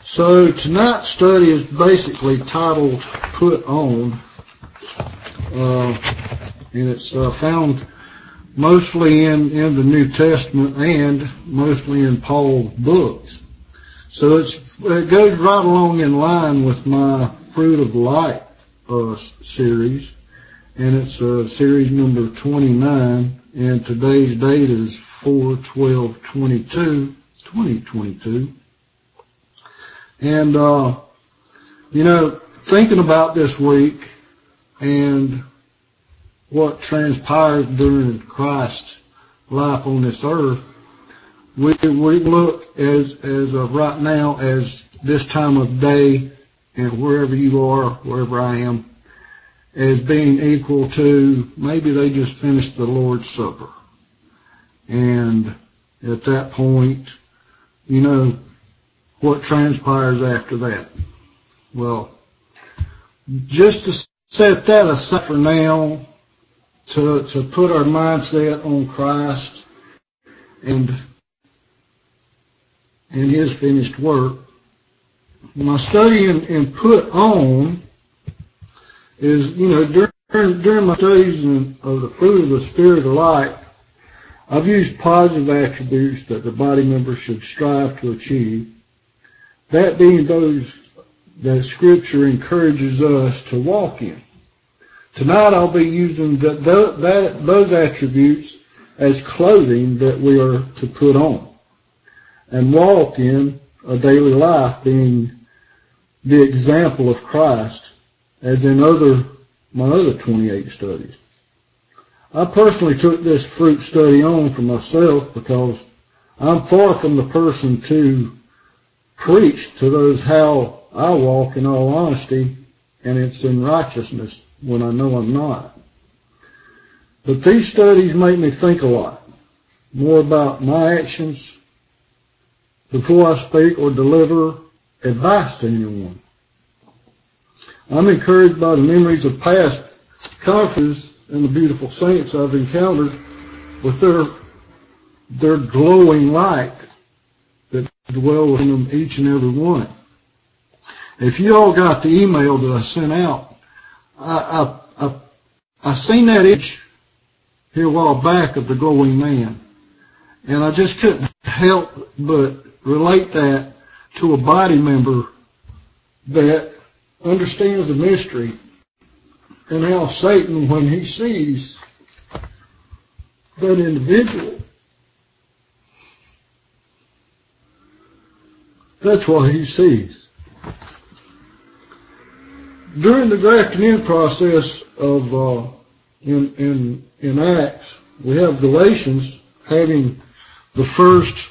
So tonight's study is basically titled Put On, and it's found mostly in the New Testament and mostly in Paul's books. So it goes right along in line with my Fruit of Light series, and it's series number 29, and today's date is 4/12/2022. And, thinking about this week and what transpired during Christ's life on this earth, we look as of right now, as this time of day and wherever you are, wherever I am, as being equal to maybe they just finished the Lord's Supper. And at that point, what transpires after that? Well, just to set that aside for now, to put our mindset on Christ and His finished work, my study in Put On is, during my studies of the fruit of the Spirit of light, I've used positive attributes that the body members should strive to achieve. That being those that Scripture encourages us to walk in. Tonight I'll be using those attributes as clothing that we are to put on and walk in a daily life, being the example of Christ, as in my other 28 studies. I personally took this fruit study on for myself because I'm far from the person to preach to those how I walk, in all honesty, and it's in righteousness when I know I'm not. But these studies make me think a lot more about my actions before I speak or deliver advice to anyone. I'm encouraged by the memories of past conferences and the beautiful saints I've encountered with their glowing light that dwell within them, each and every one. If you all got the email that I sent out, I seen that image here a while back of the glowing man, and I just couldn't help but relate that to a body member that understands the mystery, and how Satan, when he sees that individual, that's what he sees. During the grafting in process of in Acts, we have Galatians having the first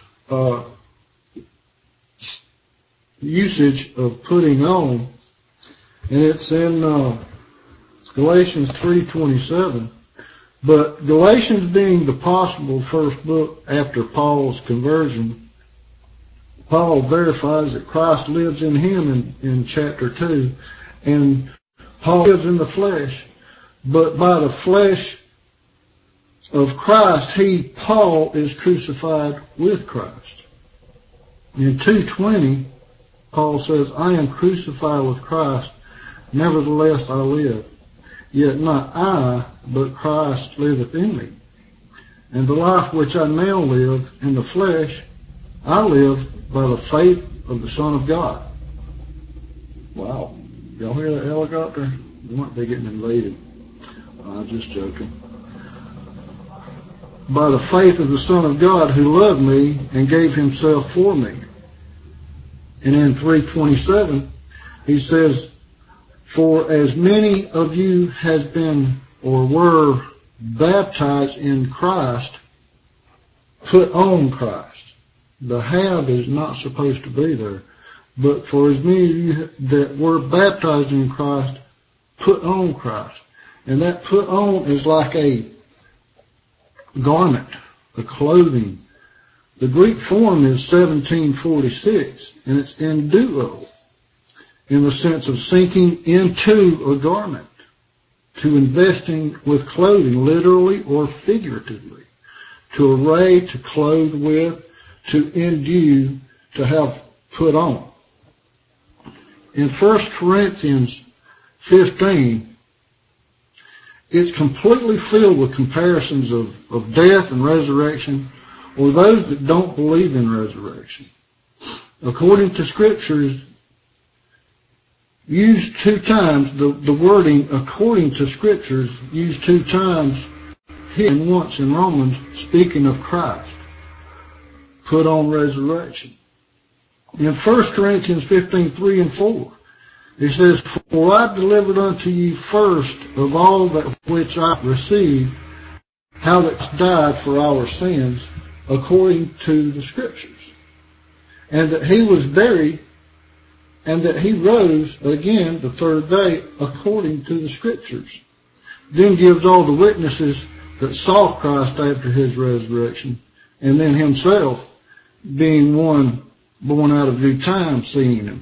usage of putting on, and it's in Galatians 3:27. But Galatians being the possible first book after Paul's conversion, Paul verifies that Christ lives in him in chapter 2, and Paul lives in the flesh, but by the flesh of Christ, Paul, is crucified with Christ. In 2:20, Paul says, I am crucified with Christ, nevertheless I live. Yet not I, but Christ liveth in me. And the life which I now live in the flesh, I live by the faith of the Son of God. Wow. Y'all hear that helicopter? We might be getting invaded. I'm just joking. By the faith of the Son of God who loved me and gave himself for me. And in 3:27, he says, for as many of you has been or were baptized in Christ, put on Christ. The have is not supposed to be there. But for as many of you that were baptized in Christ, put on Christ. And that put on is like a garment, a clothing. The Greek form is 1746, and it's enduo, in the sense of sinking into a garment, to investing with clothing, literally or figuratively, to array, to clothe with, to endue, to have put on. in 1 Corinthians 15, it's completely filled with comparisons of death and resurrection, or those that don't believe in resurrection. According to scriptures, used 2 times, the wording according to scriptures used 2 times here and once in Romans, speaking of Christ. Put on resurrection. In 1 Corinthians 15, 3 and 4, it says, "For I delivered unto you first of all that which I received, how that Christ died for our sins, according to the scriptures, and that he was buried, and that he rose again the 3rd day, according to the scriptures." Then gives all the witnesses that saw Christ after his resurrection, and then himself, being one born out of due time, seeing him.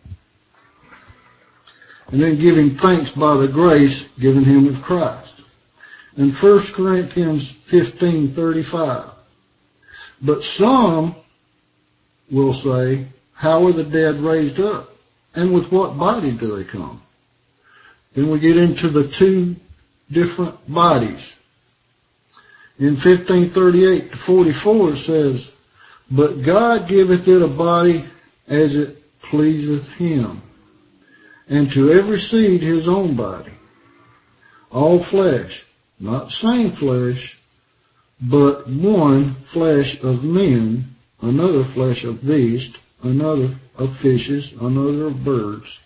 And then giving thanks by the grace given him of Christ. In 1 Corinthians 15:35, "But some will say, how are the dead raised up? And with what body do they come?" Then we get into the 2 different bodies. In 15:38 to 44 it says, "But God giveth it a body as it pleaseth him, and to every seed his own body. All flesh, not same flesh, but one flesh of men, another flesh of beasts, another of fishes, another of birds.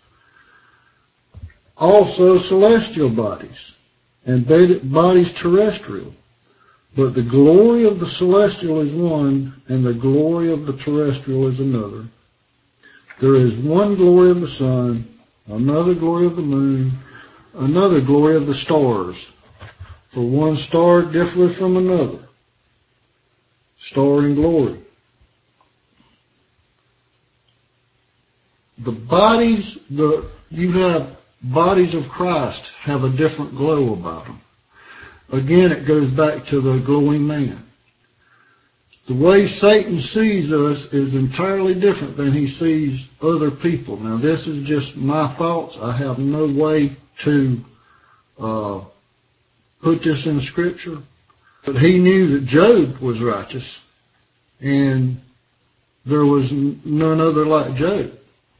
Also celestial bodies, and bodies terrestrial. But the glory of the celestial is one, and the glory of the terrestrial is another. There is one glory of the sun, another glory of the moon, another glory of the stars. For one star differeth from another star in glory." The bodies, you have bodies of Christ have a different glow about them. Again, it goes back to the glowing man. The way Satan sees us is entirely different than he sees other people. Now, this is just my thoughts. I have no way to put this in Scripture. But he knew that Job was righteous, and there was none other like Job.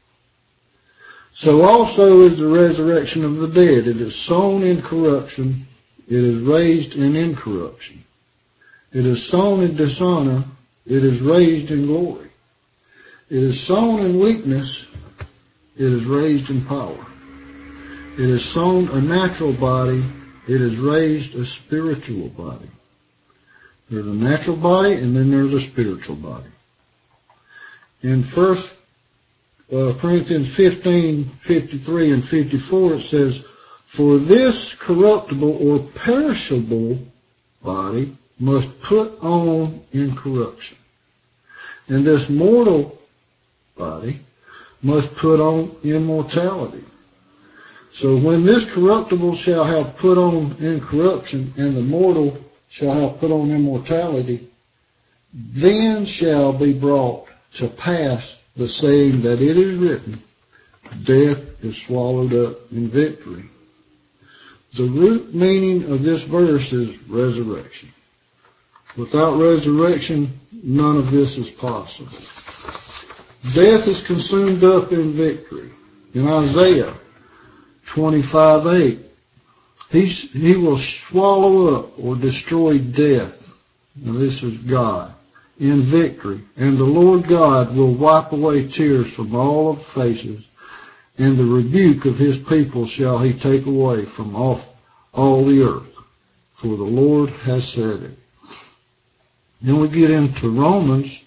So also is the resurrection of the dead. It is sown in corruption. It is raised in incorruption. It is sown in dishonor. It is raised in glory. It is sown in weakness. It is raised in power. It is sown a natural body. It is raised a spiritual body. There's a natural body, and then there's a spiritual body. In 1 Corinthians 15:53 and 54, it says, "For this corruptible or perishable body must put on incorruption, and this mortal body must put on immortality. So when this corruptible shall have put on incorruption, and the mortal shall have put on immortality, then shall be brought to pass the saying that it is written, death is swallowed up in victory." The root meaning of this verse is resurrection. Without resurrection, none of this is possible. Death is consumed up in victory. In Isaiah 25:8, he will swallow up or destroy death. Now this is God in victory. And the Lord God will wipe away tears from all of faces, and the rebuke of his people shall he take away from off all the earth. For the Lord has said it. Then we get into Romans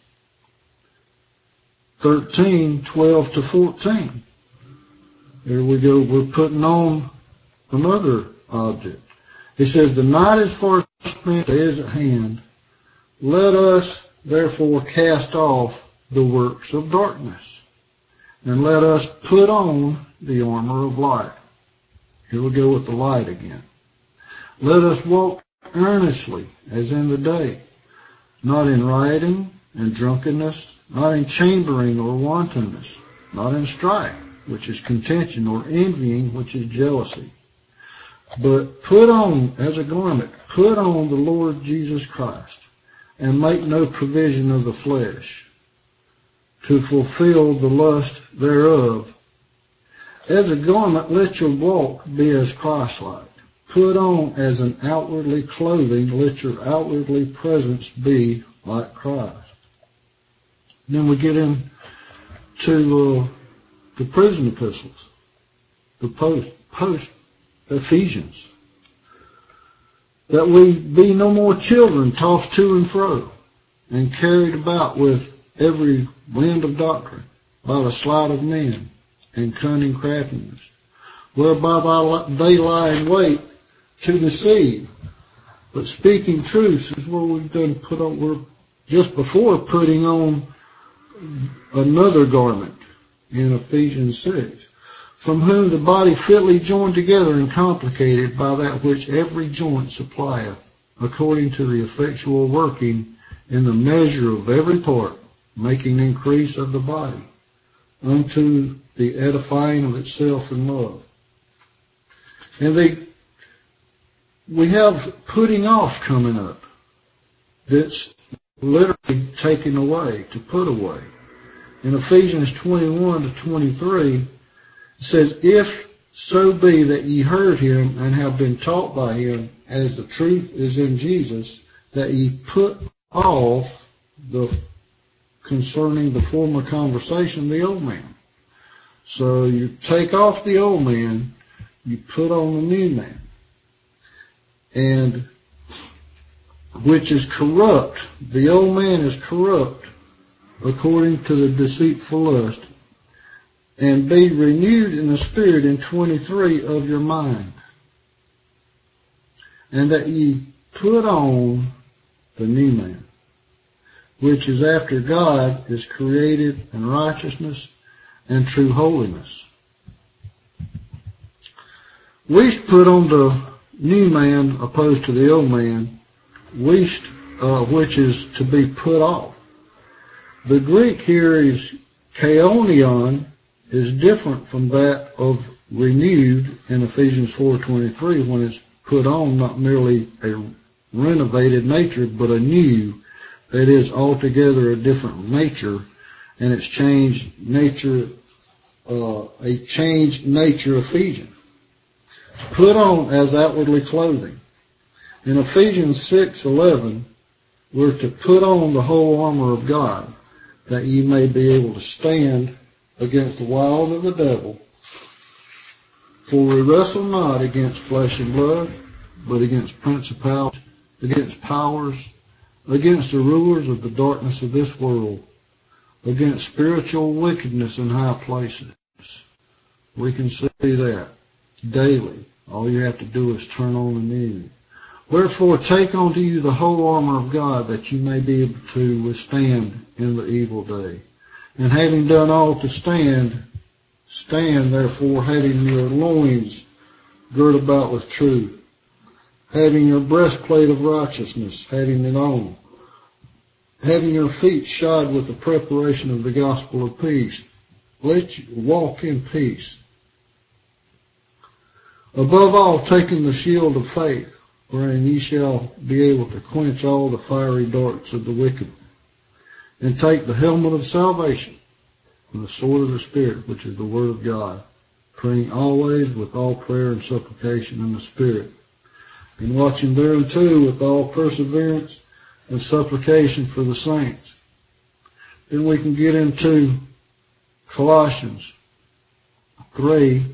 13:12 to 14. Here we go. We're putting on another object. It says, "The night is far spent, the day is at hand. Let us therefore cast off the works of darkness, and let us put on the armor of light." Here we go with the light again. "Let us walk earnestly as in the day, not in rioting and drunkenness, not in chambering or wantonness, not in strife, which is contention, or envying, which is jealousy. But put on, as a garment, put on the Lord Jesus Christ, and make no provision of the flesh to fulfill the lust thereof. As a garment, let your walk be as Christ-like. Put on as an outwardly clothing, let your outwardly presence be like Christ. Then we get into the prison epistles, the post Ephesians. That we be no more children tossed to and fro and carried about with every wind of doctrine by the sleight of men and cunning craftiness, whereby they lie in wait to deceive. But speaking truth is where we've done we're just before putting on another garment in Ephesians 6, from whom the body fitly joined together and complicated by that which every joint supplieth, according to the effectual working in the measure of every part, making increase of the body, unto the edifying of itself in love. And we have putting off coming up. That's literally taken away, to put away. In Ephesians 21 to 23, it says, if so be that ye heard him and have been taught by him, as the truth is in Jesus, that ye put off concerning the former conversation, the old man. So you take off the old man, you put on the new man, and which is corrupt. The old man is corrupt according to the deceitful lust, and be renewed in the spirit in 23 of your mind, and that ye put on the new man, which is after God is created in righteousness and true holiness. We put on the new man opposed to the old man, which is to be put off. The Greek here is kaionion, is different from that of renewed in Ephesians 4:23, when it's put on not merely a renovated nature, but a new, that is altogether a different nature, and it's changed nature, a changed nature Ephesian. Put on as outwardly clothing. In Ephesians 6:11, we're to put on the whole armor of God, that ye may be able to stand against the wiles of the devil. For we wrestle not against flesh and blood, but against principalities, against powers, against the rulers of the darkness of this world, against spiritual wickedness in high places. We can see that daily. All you have to do is turn on the news. Wherefore take unto you the whole armor of God, that you may be able to withstand in the evil day. And having done all to stand, stand therefore, having your loins girt about with truth, having your breastplate of righteousness, having it on, having your feet shod with the preparation of the gospel of peace. Let you walk in peace. Above all, taking the shield of faith, wherein ye shall be able to quench all the fiery darts of the wicked, and take the helmet of salvation and the sword of the Spirit, which is the word of God, praying always with all prayer and supplication in the Spirit, and watching thereunto with all perseverance and supplication for the saints. Then we can get into Colossians 3,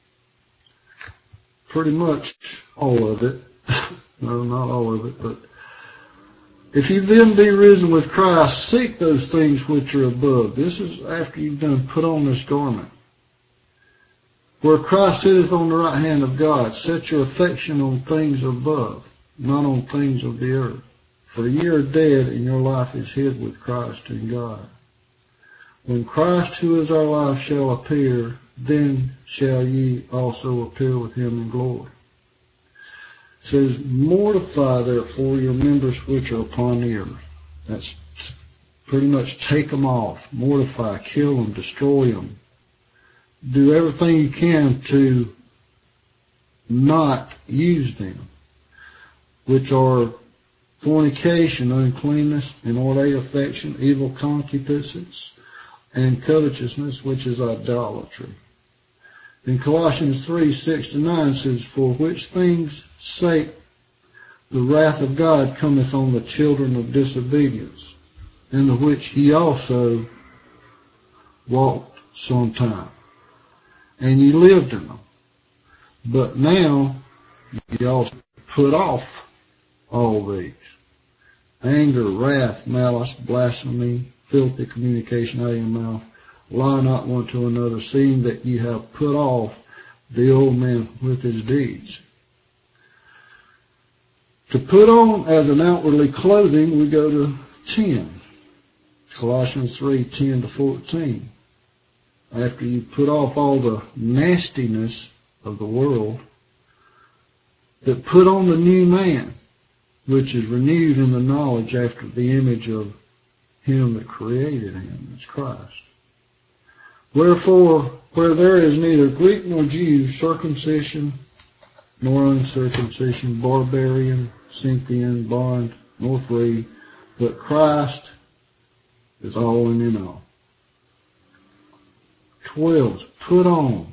pretty much all of it. No, not all of it, but if you then be risen with Christ, seek those things which are above. This is after you've done put on this garment. Where Christ sitteth on the right hand of God, set your affection on things above, not on things of the earth. For ye are dead, and your life is hid with Christ in God. When Christ, who is our life, shall appear, then shall ye also appear with him in glory. It says, mortify therefore your members which are upon the earth. That's pretty much take them off, mortify, kill them, destroy them. do everything you can to not use them, which are fornication, uncleanness, inordinate affection, evil concupiscence, and covetousness, which is idolatry. In Colossians 3:6-9 says, for which things' sake the wrath of God cometh on the children of disobedience, in the which ye also walked sometime, and ye lived in them. But now ye also put off all these: anger, wrath, malice, blasphemy, filthy communication out of your mouth. Lie not one to another, seeing that ye have put off the old man with his deeds. To put on as an outwardly clothing, we go to 10. Colossians 3:10-14. After you put off all the nastiness of the world, that put on the new man, which is renewed in the knowledge after the image of him that created him, that's Christ. Wherefore, where there is neither Greek nor Jew, circumcision nor uncircumcision, barbarian, Scythian, bond nor free, but Christ is all and in all. 12, put on,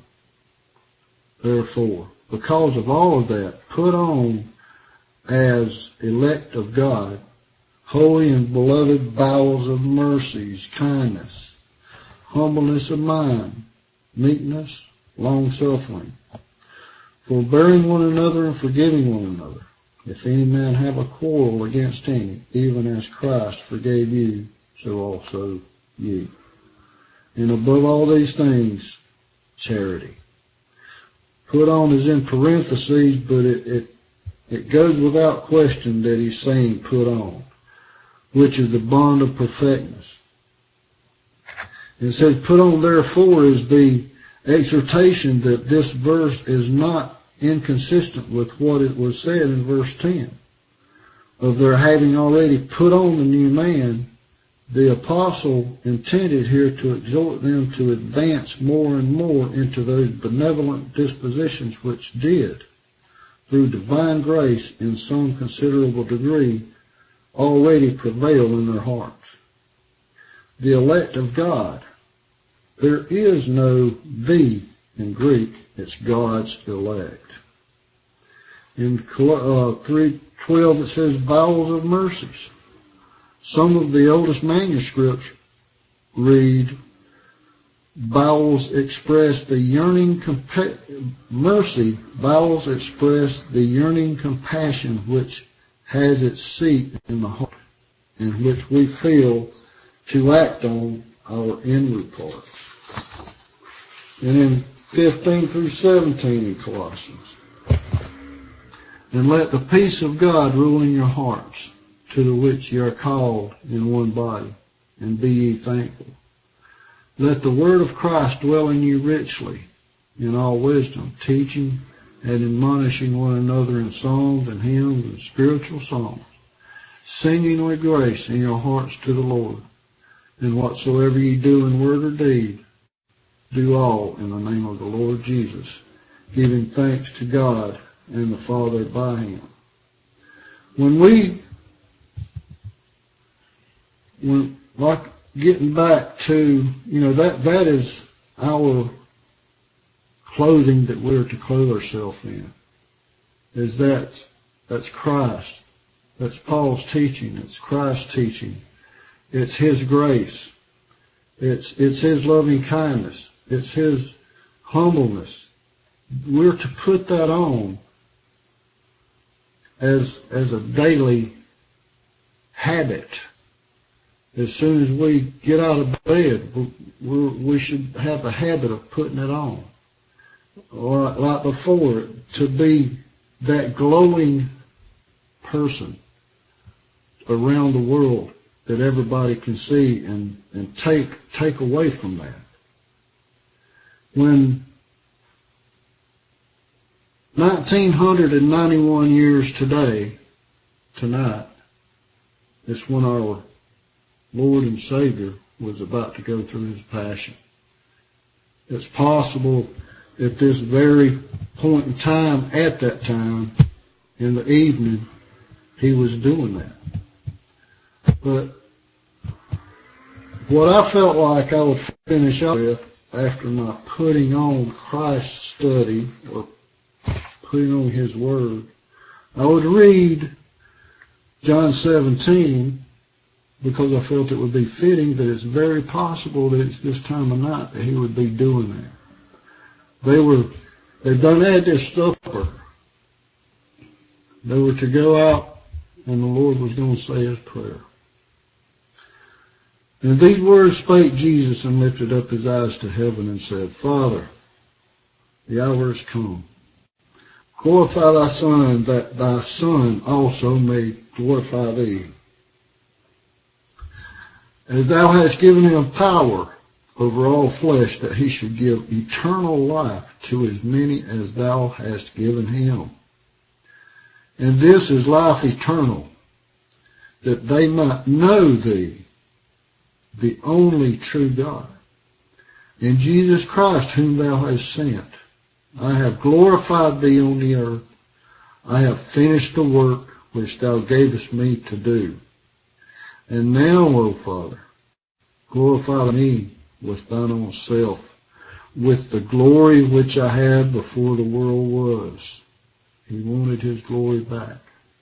therefore, because of all of that, put on as elect of God, holy and beloved bowels of mercies, kindness, humbleness of mind, meekness, long-suffering, forbearing one another and forgiving one another. If any man have a quarrel against any, even as Christ forgave you, so also ye. And above all these things, charity. Put on is in parentheses, but it goes without question that he's saying put on, which is the bond of perfectness. It says put on therefore is the exhortation that this verse is not inconsistent with what it was said in verse 10 of their having already put on the new man. The apostle intended here to exhort them to advance more and more into those benevolent dispositions which did, through divine grace in some considerable degree, already prevail in their hearts. The elect of God. There is no "the" in Greek, it's God's elect. In 3:12 it says bowels of mercies. Some of the oldest manuscripts read bowels express the yearning mercy, bowels express the yearning compassion which has its seat in the heart and which we feel to act on our inward parts. And in 15-17 in Colossians, and let the peace of God rule in your hearts, to the which ye are called in one body, and be ye thankful. Let the word of Christ dwell in you richly, in all wisdom, teaching and admonishing one another in psalms and hymns and spiritual songs, singing with grace in your hearts to the Lord. And whatsoever ye do in word or deed, do all in the name of the Lord Jesus, giving thanks to God and the Father by him. Like getting back to, that is our clothing that we're to clothe ourselves in. That's Christ. That's Paul's teaching. It's Christ's teaching. It's his grace. It's his loving kindness. It's his humbleness. We're to put that on as a daily habit. As soon as we get out of bed, we should have the habit of putting it on. Or like before, to be that glowing person around the world that everybody can see and take away from that. When 1991 years tonight, is when our Lord and Savior was about to go through his passion. it's possible at this very point in time, at that time, in the evening, he was doing that. But what I felt like I would finish up with after my putting on Christ's study, or putting on His Word, I would read John 17, because I felt it would be fitting that it's very possible that it's this time of night that He would be doing that. They done had their supper. They were to go out, and the Lord was going to say His prayer. And these words spake Jesus, and lifted up His eyes to heaven, and said, Father, the hour is come. Glorify Thy Son, that Thy Son also may glorify Thee. As Thou hast given Him power over all flesh, that He should give eternal life to as many as Thou hast given Him. And this is life eternal, that they might know Thee, the only true God, and Jesus Christ whom Thou hast sent. I have glorified Thee on the earth. I have finished the work which Thou gavest me to do. And now, O Father, glorify me with Thine own self, with the glory which I had before the world was. He wanted His glory back.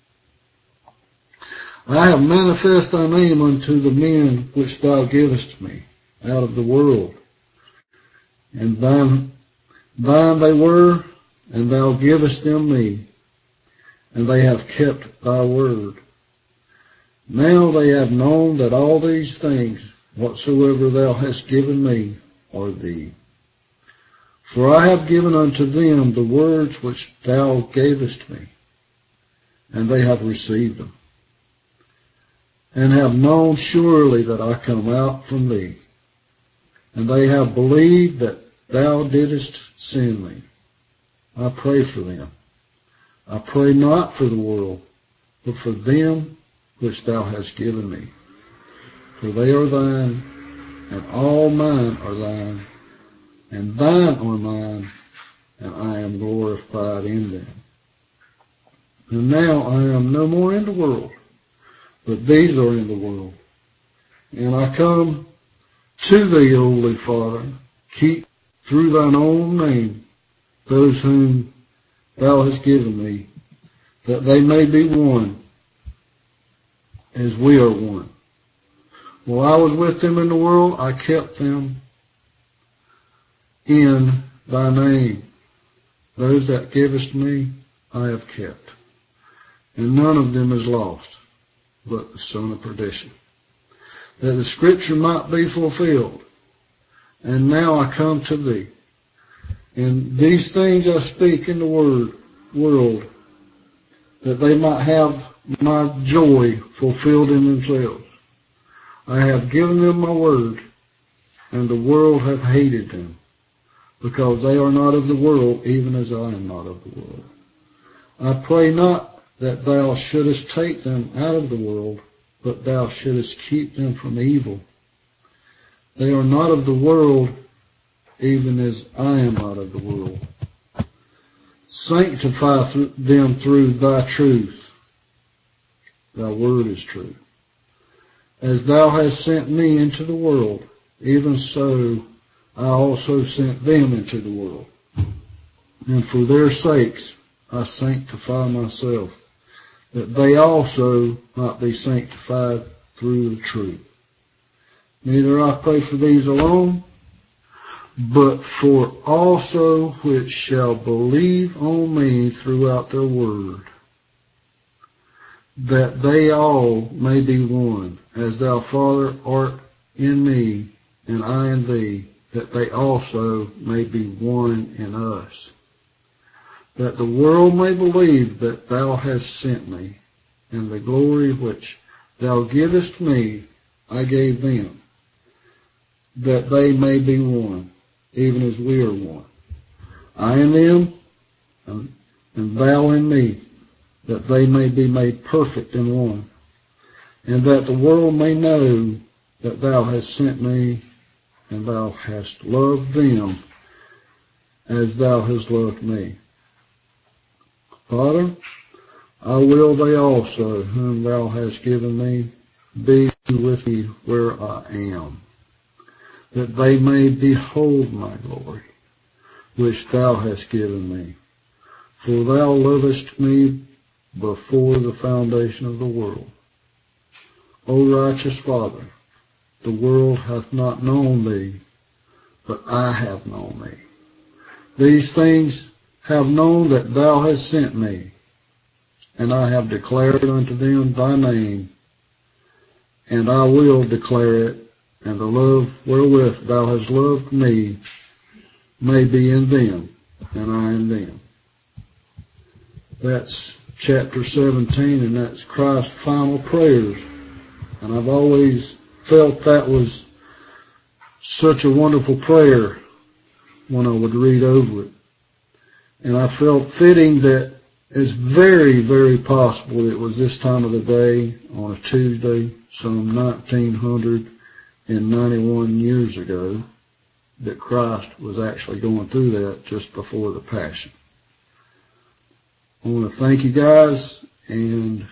I have manifest Thy name unto the men which Thou givest me out of the world. And thine they were, and Thou givest them me, and they have kept Thy word. Now they have known that all these things, whatsoever Thou hast given me, are Thee. For I have given unto them the words which Thou gavest me, and they have received them, and have known surely that I come out from Thee, and they have believed that Thou didst send me. I pray for them. I pray not for the world, but for them which Thou hast given me. For they are Thine, and all mine are Thine, and Thine are mine, and I am glorified in them. And now I am no more in the world, but these are in the world. And I come to Thee, O Holy Father, keep through Thine own name those whom Thou hast given me, that they may be one, as we are one. While I was with them in the world, I kept them in Thy name. Those that givest me, I have kept. And none of them is lost, but the son of perdition, that the scripture might be fulfilled. And now I come to Thee. And these things I speak in the world, that they might have my joy fulfilled in themselves. I have given them my word, and the world hath hated them, because they are not of the world, even as I am not of the world. I pray not that Thou shouldest take them out of the world, but Thou shouldest keep them from evil. They are not of the world, even as I am not of the world. Sanctify them through Thy truth. Thy word is true. As Thou hast sent me into the world, even so I also sent them into the world. And for their sakes I sanctify myself, that they also might be sanctified through the truth. Neither I pray for these alone, but for also which shall believe on me throughout their word, that they all may be one, as Thou, Father, art in me, and I in Thee, that they also may be one in us, that the world may believe that Thou hast sent me, and the glory which Thou givest me I gave them, that they may be one, even as we are one. I in them, and Thou in me, that they may be made perfect in one, and that the world may know that Thou hast sent me, and Thou hast loved them as thou hast loved me. Father, I will they also, whom thou hast given me, be with me where I am, that they may behold my glory, which thou hast given me. For thou lovest me before the foundation of the world. O righteous Father, the world hath not known thee, but I have known thee. These things have known that thou hast sent me, and I have declared unto them thy name, and I will declare it, and the love wherewith thou hast loved me may be in them, and I in them. That's chapter 17, and that's Christ's final prayers. And I've always felt that was such a wonderful prayer when I would read over it. And I felt fitting that it's very, very possible it was this time of the day on a Tuesday, some 1991 years ago, that Christ was actually going through that just before the Passion. I want to thank you guys, and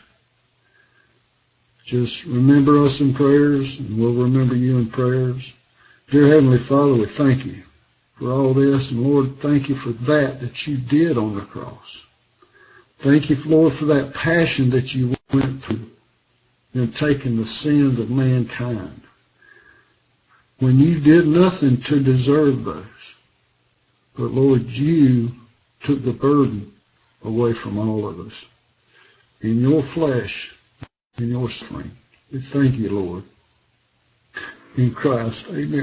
just remember us in prayers, and we'll remember you in prayers. Dear Heavenly Father, we thank you for all this, and Lord, thank you for that you did on the cross. Thank you, Lord, for that passion that you went through in taking the sins of mankind, when you did nothing to deserve those. But Lord, you took the burden away from all of us in your flesh, in your strength. We thank you, Lord. In Christ, amen.